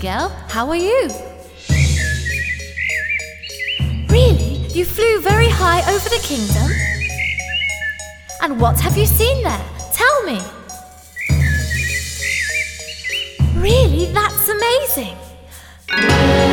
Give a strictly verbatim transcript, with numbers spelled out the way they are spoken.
Miguel. How are you? Really? You flew very high over the kingdom? And what have you seen there? Tell me. Really? That's amazing.